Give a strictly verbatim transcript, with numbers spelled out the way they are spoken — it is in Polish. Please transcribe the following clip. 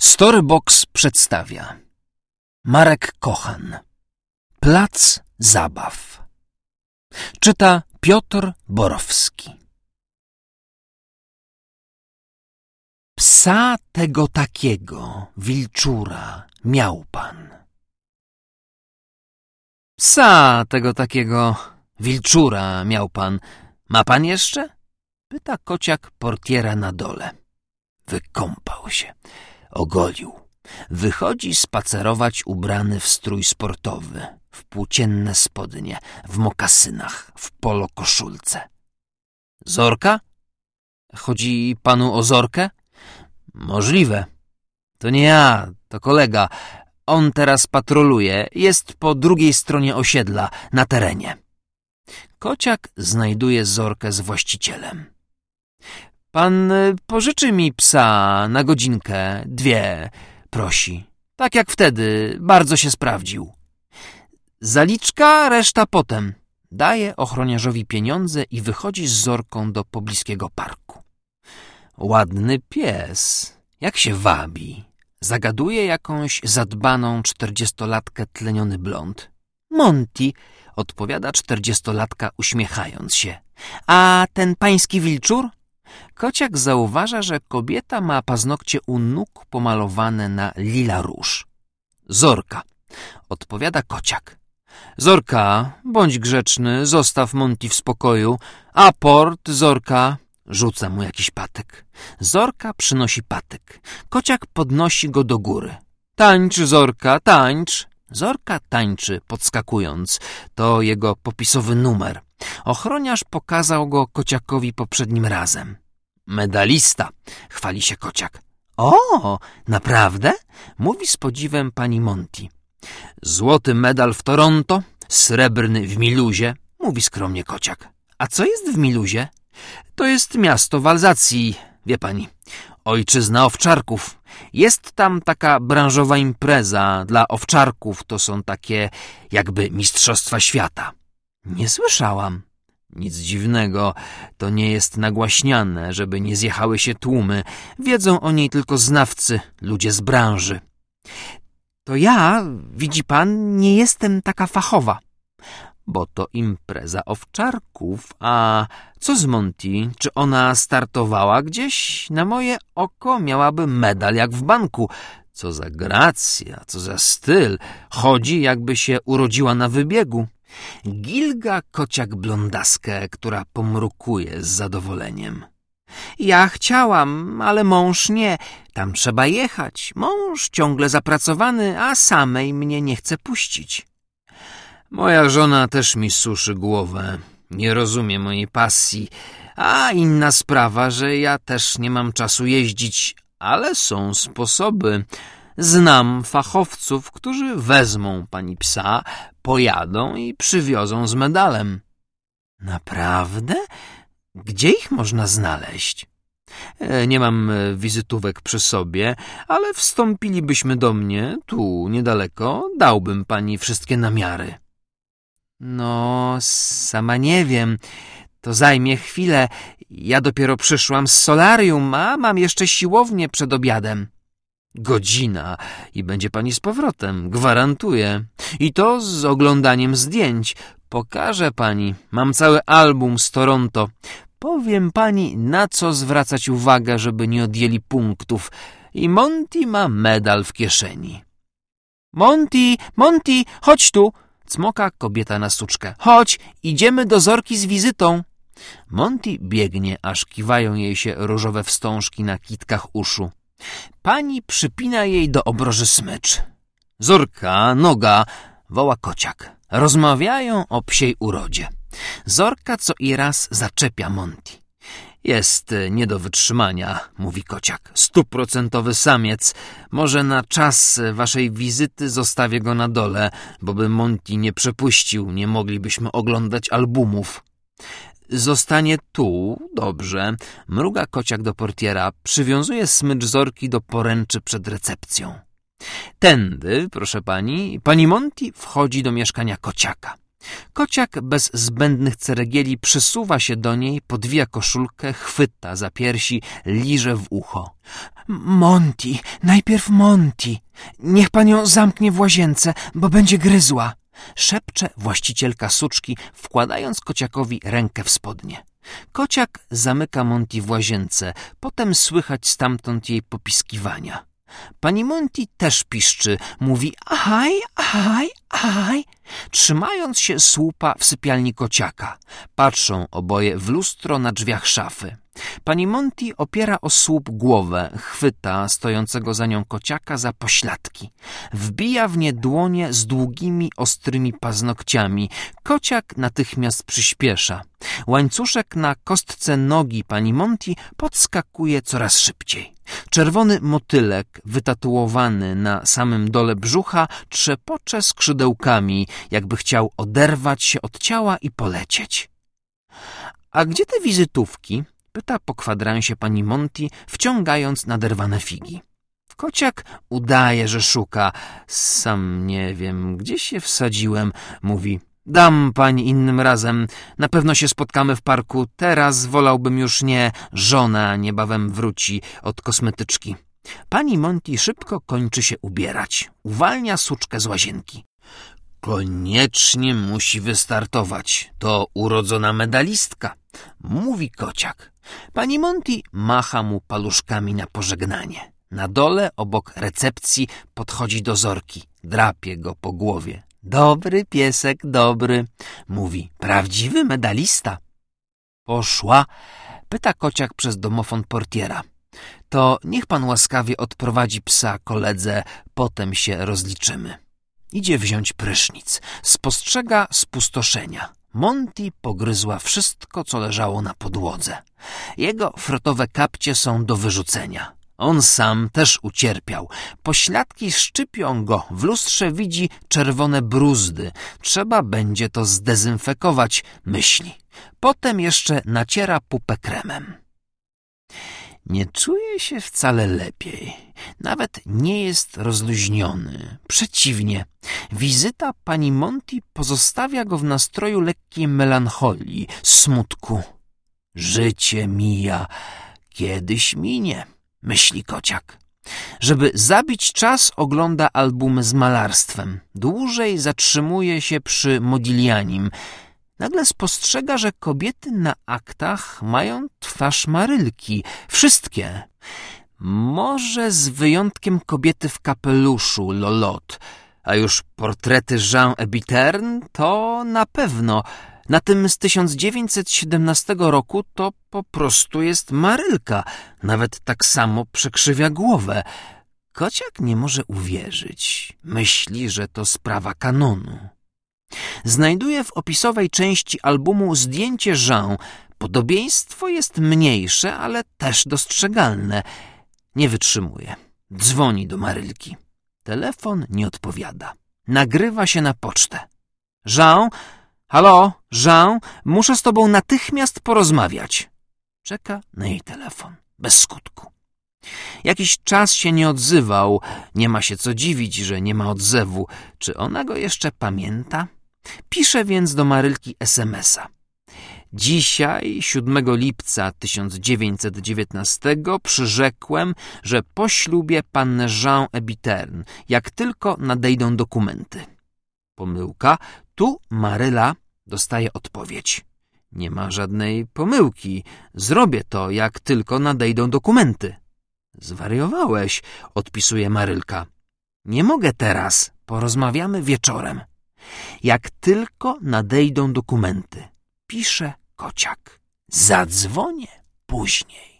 Storybox przedstawia Marek Kochan. Plac zabaw. Czyta Piotr Borowski. Psa tego takiego, wilczura, miał pan. Psa tego takiego, wilczura, miał pan. Ma pan jeszcze? Pyta kociak portiera na dole. Wykąpał się, ogolił. Wychodzi spacerować ubrany w strój sportowy, w płócienne spodnie, w mokasynach, w polo koszulce. Zorka? Chodzi panu o Zorkę? Możliwe. To nie ja, to kolega. On teraz patroluje, jest po drugiej stronie osiedla, na terenie. Kociak znajduje Zorkę z właścicielem. Pan pożyczy mi psa na godzinkę, dwie, prosi. Tak jak wtedy, bardzo się sprawdził. Zaliczka, reszta potem. Daje ochroniarzowi pieniądze i wychodzi z Zorką do pobliskiego parku. Ładny pies, jak się wabi. Zagaduje jakąś zadbaną czterdziestolatkę tleniony blond. Monty, odpowiada czterdziestolatka uśmiechając się. A ten pański wilczur? Kociak zauważa, że kobieta ma paznokcie u nóg pomalowane na lila róż. Zorka, odpowiada kociak. Zorka, bądź grzeczny, zostaw Monty w spokoju. Aport, Zorka. Rzuca mu jakiś patyk. Zorka przynosi patyk. Kociak podnosi go do góry. Tańcz, Zorka, tańcz. Zorka tańczy, podskakując. To jego popisowy numer. Ochroniarz pokazał go kociakowi poprzednim razem. Medalista, chwali się kociak. O, naprawdę? Mówi z podziwem pani Monty. Złoty medal w Toronto, srebrny w Miluzie, mówi skromnie kociak. A co jest w Miluzie? To jest miasto w Alzacji, wie pani. Ojczyzna owczarków. Jest tam taka branżowa impreza dla owczarków. To są takie jakby mistrzostwa świata. Nie słyszałam. Nic dziwnego. To nie jest nagłaśniane, żeby nie zjechały się tłumy. Wiedzą o niej tylko znawcy, ludzie z branży. To ja, widzi pan, nie jestem taka fachowa. Bo to impreza owczarków. A co z Monty? Czy ona startowała gdzieś? Na moje oko miałaby medal jak w banku. Co za gracja, co za styl. Chodzi, jakby się urodziła na wybiegu. Gilga kociak blondaskę, która pomrukuje z zadowoleniem. Ja chciałam, ale mąż nie. Tam trzeba jechać. Mąż ciągle zapracowany, a samej mnie nie chce puścić. Moja żona też mi suszy głowę. Nie rozumie mojej pasji. A inna sprawa, że ja też nie mam czasu jeździć, ale są sposoby. Znam fachowców, którzy wezmą pani psa, pojadą i przywiozą z medalem. Naprawdę? Gdzie ich można znaleźć? Nie mam wizytówek przy sobie, ale wstąpilibyśmy do mnie, tu niedaleko, dałbym pani wszystkie namiary. No, sama nie wiem. To zajmie chwilę. Ja dopiero przyszłam z solarium, a mam jeszcze siłownię przed obiadem. Godzina i będzie pani z powrotem, gwarantuję. I to z oglądaniem zdjęć. Pokażę pani. Mam cały album z Toronto. Powiem pani, na co zwracać uwagę, żeby nie odjęli punktów. I Monty ma medal w kieszeni. Monty, Monty, chodź tu! Cmoka kobieta na suczkę. Chodź, idziemy do Zorki z wizytą. Monty biegnie, aż kiwają jej się różowe wstążki na kitkach uszu. Pani przypina jej do obroży smycz. Zorka, noga, woła kociak. Rozmawiają o psiej urodzie. Zorka co i raz zaczepia Monty. Jest nie do wytrzymania, mówi kociak. Stuprocentowy samiec. Może na czas waszej wizyty zostawię go na dole, bo by Monty nie przepuścił, nie moglibyśmy oglądać albumów. Zostanie tu, dobrze. Mruga kociak do portiera, przywiązuje smycz Zorki do poręczy przed recepcją. Tędy, proszę pani, pani Monty wchodzi do mieszkania kociaka. Kociak bez zbędnych ceregieli przysuwa się do niej, podwija koszulkę, chwyta za piersi, liże w ucho. Monty, najpierw Monty. Niech pan ją zamknie w łazience, bo będzie gryzła. Szepcze właścicielka suczki, wkładając kociakowi rękę w spodnie. Kociak zamyka Monty w łazience, potem słychać stamtąd jej popiskiwania. Pani Monty też piszczy, mówi ahaj, ahaj, ahaj, trzymając się słupa w sypialni kociaka. Patrzą oboje w lustro na drzwiach szafy. Pani Monty opiera o słup głowę, chwyta stojącego za nią kociaka za pośladki. Wbija w nie dłonie z długimi, ostrymi paznokciami. Kociak natychmiast przyspiesza. Łańcuszek na kostce nogi pani Monty podskakuje coraz szybciej. Czerwony motylek, wytatuowany na samym dole brzucha, trzepocze skrzydełkami, jakby chciał oderwać się od ciała i polecieć. A gdzie te wizytówki? Pyta po kwadransie pani Monty, wciągając naderwane figi. Kociak udaje, że szuka. Sam nie wiem, gdzie się wsadziłem, mówi. Dam pani innym razem. Na pewno się spotkamy w parku. Teraz wolałbym już nie. Żona niebawem wróci od kosmetyczki. Pani Monty szybko kończy się ubierać. Uwalnia suczkę z łazienki. Koniecznie musi wystartować. To urodzona medalistka, mówi kociak. Pani Monty macha mu paluszkami na pożegnanie. Na dole, obok recepcji, podchodzi do Zorki. Drapie go po głowie. Dobry piesek, dobry, mówi. Prawdziwy medalista. Poszła? Pyta kociak przez domofon portiera. To niech pan łaskawie odprowadzi psa koledze, potem się rozliczymy. Idzie wziąć prysznic. Spostrzega spustoszenia. Monty pogryzła wszystko, co leżało na podłodze. Jego frotowe kapcie są do wyrzucenia. On sam też ucierpiał. Pośladki szczypią go. W lustrze widzi czerwone bruzdy. Trzeba będzie to zdezynfekować, myśli. Potem jeszcze naciera pupę kremem. Nie czuje się wcale lepiej. Nawet nie jest rozluźniony. Przeciwnie, wizyta pani Monty pozostawia go w nastroju lekkiej melancholii, smutku. Życie mija, kiedyś minie, myśli kociak. Żeby zabić czas, ogląda albumy z malarstwem. Dłużej zatrzymuje się przy Modiglianim. Nagle spostrzega, że kobiety na aktach mają twarz Marylki. Wszystkie. Może z wyjątkiem kobiety w kapeluszu, Lolotte. A już portrety Jean Hebiterne to na pewno. Na tym z tysiąc dziewięćset siedemnastego roku to po prostu jest Marylka. Nawet tak samo przekrzywia głowę. Kociak nie może uwierzyć. Myśli, że to sprawa kanonu. Znajduje w opisowej części albumu zdjęcie Jean. Podobieństwo jest mniejsze, ale też dostrzegalne. Nie wytrzymuje. Dzwoni do Marylki. Telefon nie odpowiada. Nagrywa się na pocztę. Jean? Halo, Jean? Muszę z tobą natychmiast porozmawiać. Czeka na jej telefon. Bez skutku. Jakiś czas się nie odzywał. Nie ma się co dziwić, że nie ma odzewu. Czy ona go jeszcze pamięta? Pisze więc do Marylki es em es a. Dzisiaj, siódmego lipca tysiąc dziewięćset dziewiętnastego, przyrzekłem, że poślubię pannę Jean Hebiterne, jak tylko nadejdą dokumenty. Pomyłka. Tu Maryla dostaje odpowiedź. Nie ma żadnej pomyłki. Zrobię to, jak tylko nadejdą dokumenty. Zwariowałeś, odpisuje Marylka. Nie mogę teraz. Porozmawiamy wieczorem. Jak tylko nadejdą dokumenty. Pisze kociak. Zadzwonię później.